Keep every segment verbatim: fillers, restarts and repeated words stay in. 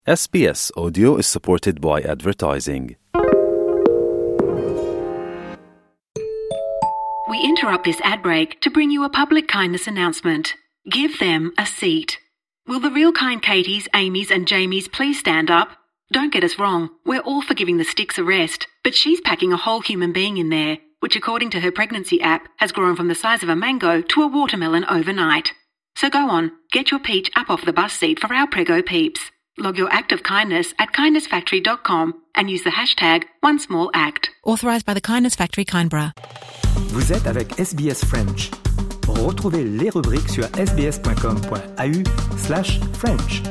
S B S Audio is supported by advertising. We interrupt this ad break to bring you a public kindness announcement. Give them a seat. Will the real kind Katies, Amy's and Jamie's please stand up? Don't get us wrong, we're all for giving the sticks a rest, but she's packing a whole human being in there, which according to her pregnancy app has grown from the size of a mango to a watermelon overnight. So go on, get your peach up off the bus seat for our Prego peeps. Log your act of kindness at kindness factory dot com and use the hashtag one small act. Authorised by the Kindness Factory, Canberra. Vous êtes avec S B S French. Retrouvez les rubriques sur sbs.com.au slash French.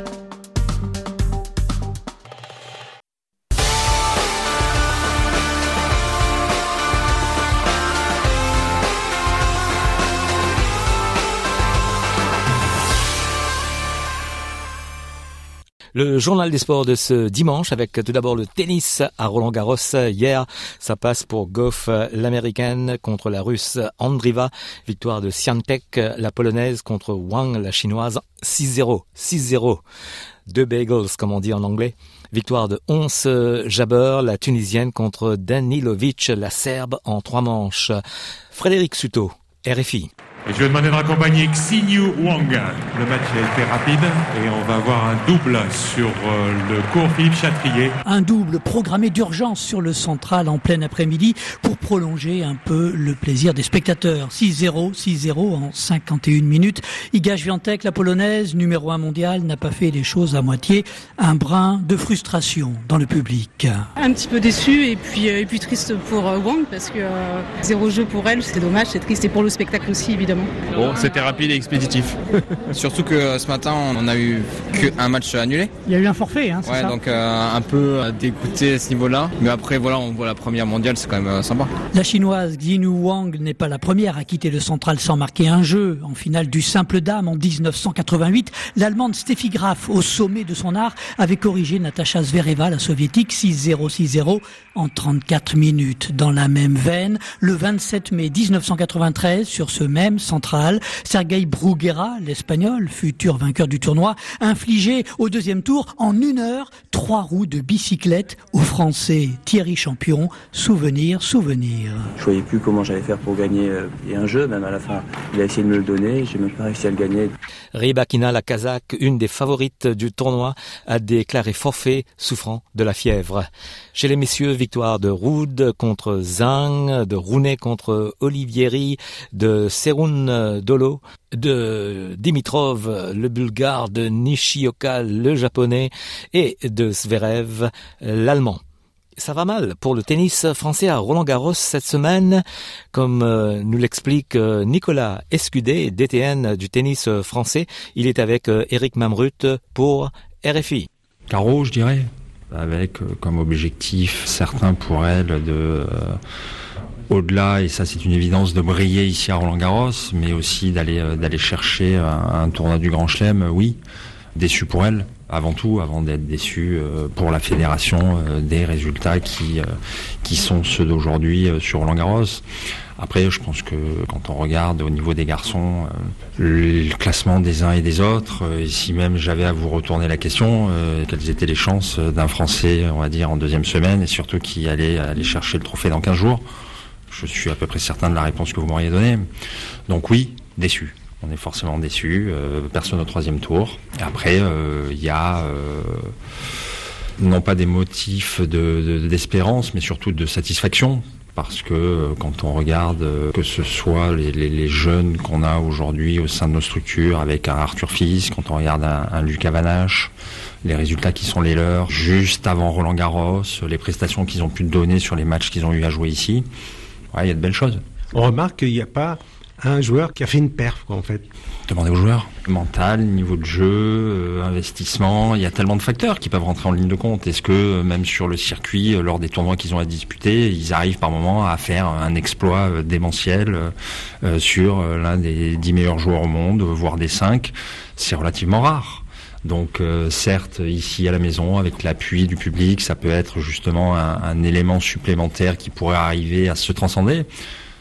Le journal des sports de ce dimanche avec tout d'abord le tennis à Roland-Garros. Hier, ça passe pour Gauff, l'américaine contre la russe Andrieva. Victoire de Swiatek, la polonaise contre Wang, la chinoise. six zéro, six zéro. Deux bagels, comme on dit en anglais. Victoire de Ons Jabeur, la tunisienne contre Danilovic, la serbe en trois manches. Frédéric Suto, R F I. Et je vais demander de raccompagner Xinyu Wang. Le match a été rapide et on va avoir un double sur euh, le cours Philippe Chatrier. Un double programmé d'urgence sur le central en plein après-midi pour prolonger un peu le plaisir des spectateurs. six zéro, six zéro en cinquante et une minutes. Iga Świątek, la polonaise, numéro un mondial, n'a pas fait les choses à moitié. Un brin de frustration dans le public. Un petit peu déçu et puis, et puis triste pour Wang parce que euh, zéro jeu pour elle, c'est dommage, c'est triste et pour le spectacle aussi évidemment. Bon, c'était rapide et expéditif. Surtout que ce matin, on a eu qu'un match annulé. Il y a eu un forfait, hein, c'est ouais, ça. donc euh, un peu dégoûté à ce niveau-là. Mais après, voilà, on voit la première mondiale, c'est quand même euh, sympa. La chinoise Xinyu Wang n'est pas la première à quitter le central sans marquer un jeu. En finale du simple dame en dix-neuf cent quatre-vingt-huit, l'Allemande Steffi Graf, au sommet de son art, avait corrigé Natasha Zvereva, la soviétique, six zéro, six zéro en trente-quatre minutes. Dans la même veine, le vingt-sept mai dix-neuf cent quatre-vingt-treize, sur ce même central, Sergei Bruguera, l'espagnol, futur vainqueur du tournoi, infligé au deuxième tour en une heure trois roues de bicyclette au Français Thierry Champion. Souvenir, souvenir. Je voyais plus comment j'allais faire pour gagner et un jeu, même à la fin. Il a essayé de me le donner, j'ai même pas réussi à le gagner. Rybakina, la Kazakh, une des favorites du tournoi, a déclaré forfait, souffrant de la fièvre. Chez les messieurs, victoire de Ruud contre Zhang, de Rune contre Olivieri, de Serun Dolo, de Dimitrov, le bulgare, de Nishioka, le japonais, et de Zverev, l'allemand. Ça va mal pour le tennis français à Roland-Garros cette semaine, comme euh, nous l'explique euh, Nicolas Escudé, D T N du tennis français. Il est avec euh, Eric Mamrut pour R F I. Carreau, je dirais, avec euh, comme objectif certain pour elle de... Euh, au-delà, et ça c'est une évidence, de briller ici à Roland-Garros, mais aussi d'aller euh, d'aller chercher un, un tournoi du Grand Chelem, oui. Déçu pour elle, avant tout, avant d'être déçu euh, pour la fédération euh, des résultats qui euh, qui sont ceux d'aujourd'hui euh, sur Roland-Garros. Après, je pense que quand on regarde au niveau des garçons, euh, le classement des uns et des autres, euh, et si même j'avais à vous retourner la question, euh, quelles étaient les chances d'un Français, on va dire, en deuxième semaine, et surtout qui allait aller chercher le trophée dans quinze jours, je suis à peu près certain de la réponse que vous m'auriez donnée. Donc oui, déçu. On est forcément déçu, euh, personne au troisième tour. Et après, il euh, y a euh, non pas des motifs de, de, d'espérance, mais surtout de satisfaction. Parce que euh, quand on regarde euh, que ce soit les, les, les jeunes qu'on a aujourd'hui au sein de nos structures, avec un Arthur Fils, quand on regarde un, un Lucas Vanache, les résultats qui sont les leurs, juste avant Roland-Garros, les prestations qu'ils ont pu donner sur les matchs qu'ils ont eu à jouer ici, ouais, il y a de belles choses. On remarque qu'il n'y a pas un joueur qui a fait une perf, quoi, en fait. Demandez aux joueurs. Mental, niveau de jeu, euh, investissement, il y a tellement de facteurs qui peuvent rentrer en ligne de compte. Est-ce que euh, même sur le circuit, euh, lors des tournois qu'ils ont à disputer, ils arrivent par moment à faire un exploit euh, démentiel euh, sur euh, l'un des dix meilleurs joueurs au monde, voire des cinq. C'est relativement rare. Donc euh, certes, ici à la maison, avec l'appui du public, ça peut être justement un, un élément supplémentaire qui pourrait arriver à se transcender.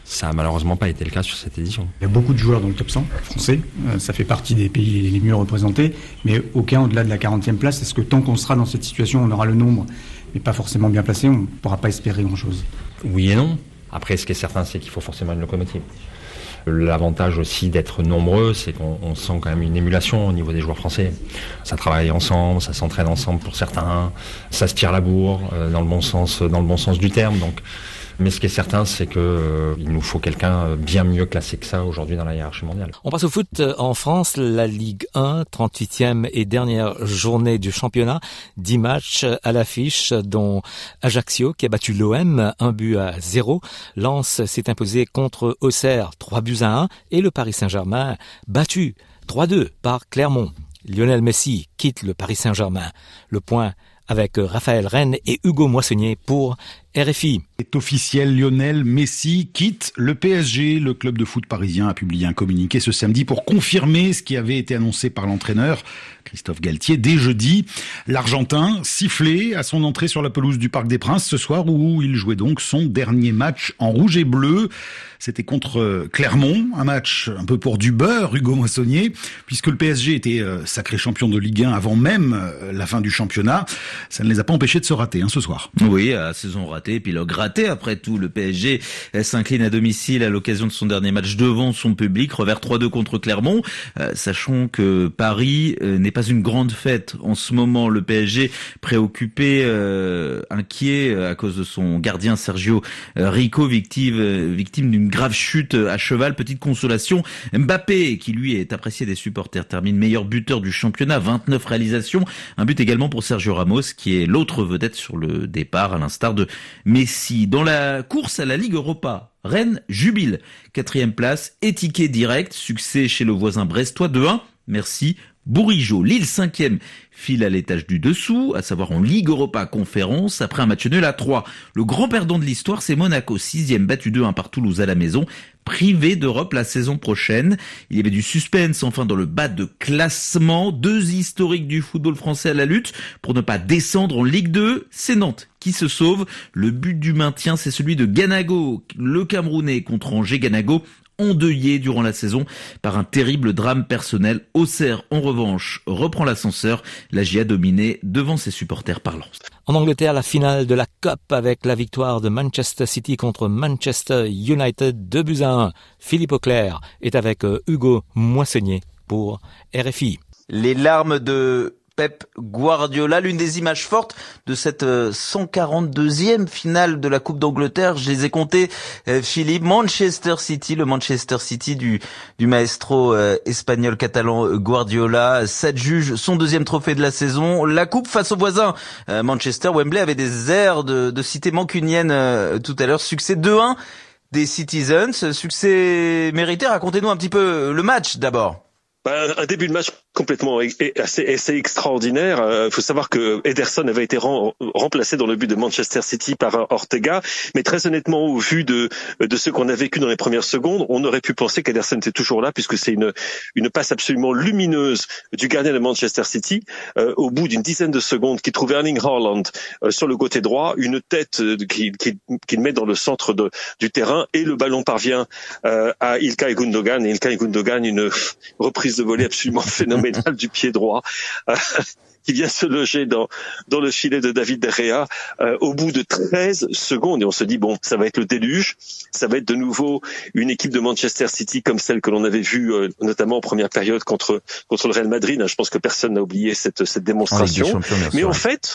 Ça a malheureusement pas été le cas sur cette édition. Il y a beaucoup de joueurs dans le top cent français, euh, ça fait partie des pays les mieux représentés, mais aucun au-delà de la quarantième place. Est-ce que tant qu'on sera dans cette situation, on aura le nombre, mais pas forcément bien placé, on ne pourra pas espérer grand-chose? Oui et non. Après, ce qui est certain, c'est qu'il faut forcément une locomotive. L'avantage aussi d'être nombreux, c'est qu'on on sent quand même une émulation au niveau des joueurs français. Ça travaille ensemble, ça s'entraîne ensemble pour certains, ça se tire la bourre euh, dans le bon sens, dans le bon sens du terme. Donc, mais ce qui est certain, c'est que euh, il nous faut quelqu'un bien mieux classé que ça aujourd'hui dans la hiérarchie mondiale. On passe au foot en France, la Ligue un, trente-huitième et dernière journée du championnat. dix matchs à l'affiche, dont Ajaccio qui a battu l'O M un but à zéro. Lens s'est imposé contre Auxerre trois buts à un et le Paris Saint-Germain battu trois deux par Clermont. Lionel Messi quitte le Paris Saint-Germain. Le point avec Raphaël Rennes et Hugo Moissonnier pour R F I. C'est officiel, Lionel Messi quitte le P S G. Le club de foot parisien a publié un communiqué ce samedi pour confirmer ce qui avait été annoncé par l'entraîneur Christophe Galtier dès jeudi. L'Argentin sifflé à son entrée sur la pelouse du Parc des Princes ce soir où il jouait donc son dernier match en rouge et bleu. C'était contre Clermont, un match un peu pour du beurre, Hugo Moissonnier, puisque le P S G était euh, sacré champion de Ligue un avant même euh, la fin du championnat. Ça ne les a pas empêchés de se rater hein, ce soir. Oui, à saison ratée, épilogue raté. Après tout, le P S G s'incline à domicile à l'occasion de son dernier match devant son public, revers trois deux contre Clermont. Euh, sachons que Paris euh, n'est pas une grande fête en ce moment. Le P S G préoccupé, euh, inquiet à cause de son gardien Sergio Rico, victime, euh, victime d'une grave chute à cheval. Petite consolation, Mbappé, qui lui est apprécié des supporters, termine meilleur buteur du championnat, vingt-neuf réalisations. Un but également pour Sergio Ramos, qui est l'autre vedette sur le départ, à l'instar de Messi. Dans la course à la Ligue Europa, Rennes jubile. Quatrième place, étiquet direct, succès chez le voisin brestois deux un. Merci Bourigeaud. Lille cinquième file à l'étage du dessous, à savoir en Ligue Europa Conférence, après un match nul à trois. Le grand perdant de l'histoire, c'est Monaco, sixième, battu deux un par Toulouse à la maison, privé d'Europe la saison prochaine. Il y avait du suspense enfin dans le bas de classement. Deux historiques du football français à la lutte pour ne pas descendre en Ligue deux. C'est Nantes qui se sauve. Le but du maintien, c'est celui de Ganago, le Camerounais contre Angers. Ganago endeuillé durant la saison par un terrible drame personnel. Auxerre, en revanche, reprend l'ascenseur. La J A dominée devant ses supporters par Lens. En Angleterre, la finale de la Cup avec la victoire de Manchester City contre Manchester United, deux buts à un. Philippe Auclair est avec Hugo Moissonnier pour R F I. Les larmes de Pep Guardiola, l'une des images fortes de cette cent quarante-deuxième finale de la Coupe d'Angleterre, je les ai comptées, euh, Philippe. Manchester City, le Manchester City du, du maestro euh, espagnol catalan Guardiola, sept juges, son deuxième trophée de la saison, la Coupe face aux voisins. Euh, Manchester, Wembley avait des airs de, de cité mancunienne euh, tout à l'heure, succès deux un des Citizens, succès mérité. Racontez-nous un petit peu le match d'abord. Bah, un début de match complètement assez, assez extraordinaire. Il euh, faut savoir que Ederson avait été rem, remplacé dans le but de Manchester City par Ortega, mais très honnêtement, au vu de de ce qu'on a vécu dans les premières secondes, on aurait pu penser qu'Ederson était toujours là, puisque c'est une une passe absolument lumineuse du gardien de Manchester City euh, au bout d'une dizaine de secondes, qui trouve Erling Haaland euh, sur le côté droit, une tête euh, qui qui qu'il met dans le centre de du terrain, et le ballon parvient euh, à Ilkay Gundogan, et Ilkay Gundogan, une reprise de volée absolument phénoménale du pied droit euh, qui vient se loger dans dans le filet de David De Gea euh, au bout de treize secondes, et on se dit bon, ça va être le déluge, ça va être de nouveau une équipe de Manchester City comme celle que l'on avait vue euh, notamment en première période contre contre le Real Madrid. Je pense que personne n'a oublié cette cette démonstration. Mais en fait,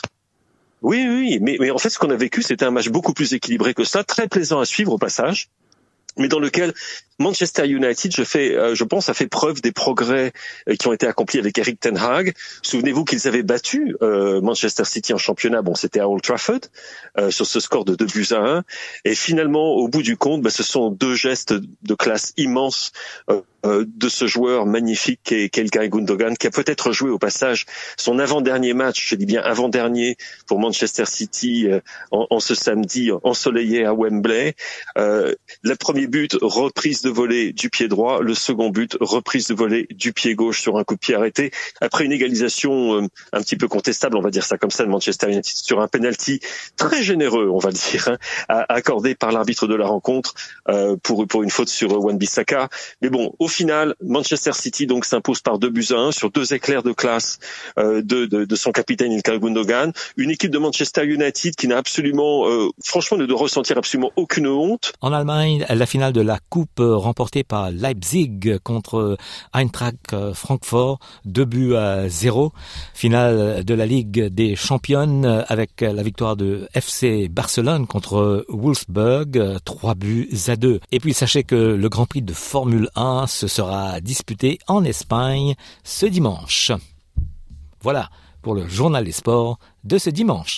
oui oui, mais mais en fait ce qu'on a vécu, c'était un match beaucoup plus équilibré que ça, très plaisant à suivre au passage, mais dans lequel Manchester United, je fais, euh, je pense, a fait preuve des progrès euh, qui ont été accomplis avec Eric Ten Hag. Souvenez-vous qu'ils avaient battu euh, Manchester City en championnat. Bon, c'était à Old Trafford euh, sur ce score de deux buts à un. Et finalement, au bout du compte, bah, ce sont deux gestes de classe immense euh, euh, de ce joueur magnifique qu'est, qu'est Ilkay Gundogan, qui a peut-être joué au passage son avant-dernier match, je dis bien avant-dernier, pour Manchester City euh, en, en ce samedi ensoleillé à Wembley. Euh, le premier but, reprise de volée du pied droit. Le second but, reprise de volée du pied gauche sur un coup de pied arrêté. Après une égalisation euh, un petit peu contestable, on va dire ça comme ça, de Manchester United sur un penalty très généreux, on va le dire, hein, accordé par l'arbitre de la rencontre euh, pour pour une faute sur Wan-Bissaka. Mais bon, au final, Manchester City donc s'impose par deux buts à un sur deux éclairs de classe euh, de, de de son capitaine Ilkay Gundogan. Une équipe de Manchester United qui n'a absolument, euh, franchement, ne doit ressentir absolument aucune honte. En Allemagne, la finale de la Coupe remportée par Leipzig contre Eintracht Francfort, deux buts à zéro. Finale de la Ligue des Championnes avec la victoire de F C Barcelone contre Wolfsburg, trois buts à deux. Et puis sachez que le Grand Prix de Formule un se sera disputé en Espagne ce dimanche. Voilà pour le journal des sports de ce dimanche.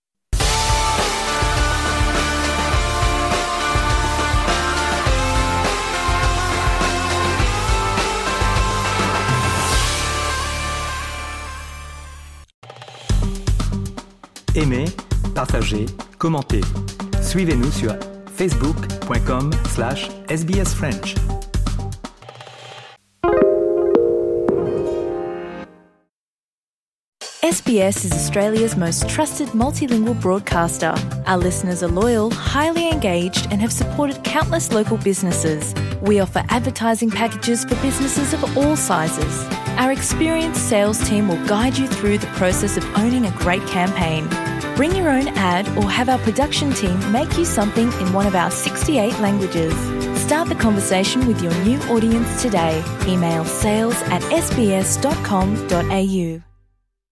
Aimez, partagez, commentez. Suivez-nous sur facebook.com slash sbsfrench. S B S is Australia's most trusted multilingual broadcaster. Our listeners are loyal, highly engaged, and have supported countless local businesses. We offer advertising packages for businesses of all sizes. Our experienced sales team will guide you through the process of owning a great campaign. Bring your own ad or have our production team make you something in one of our sixty-eight languages. Start the conversation with your new audience today. Email sales at s b s dot com dot a u.